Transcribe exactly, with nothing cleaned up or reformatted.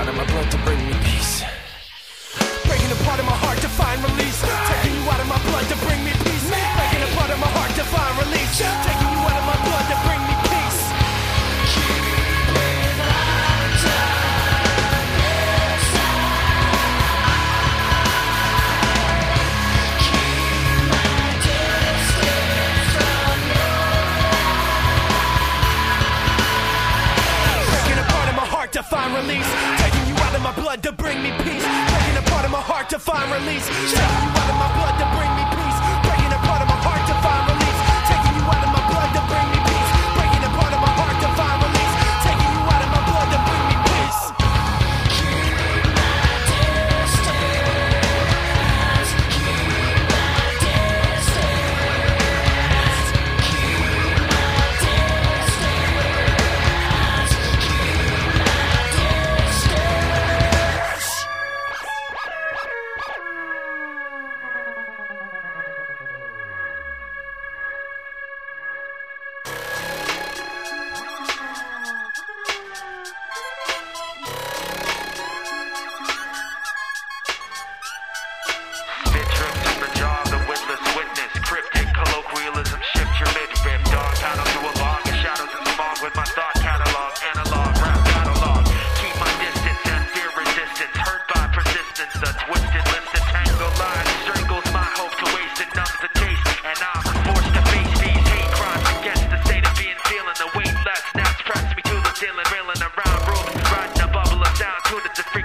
out of my blood to bring me peace. Breaking apart of my heart to find release. Taking you out of my blood to bring me peace. Breaking apart of my heart to find release. Taking you out of my blood to bring me peace. To find release, taking you out of my blood to bring me peace. Breaking apart of my heart to find release. Taking you out of my blood to bring me peace. Breaking apart of my heart to find release. Taking you out of my blood to bring me peace. Breaking apart of my heart to find release. Taking you out of my blood to bring me peace. Keep my distance. Keep my distance. Keep my distance. Feeling, reeling around rooms, riding a bubble of sound to the free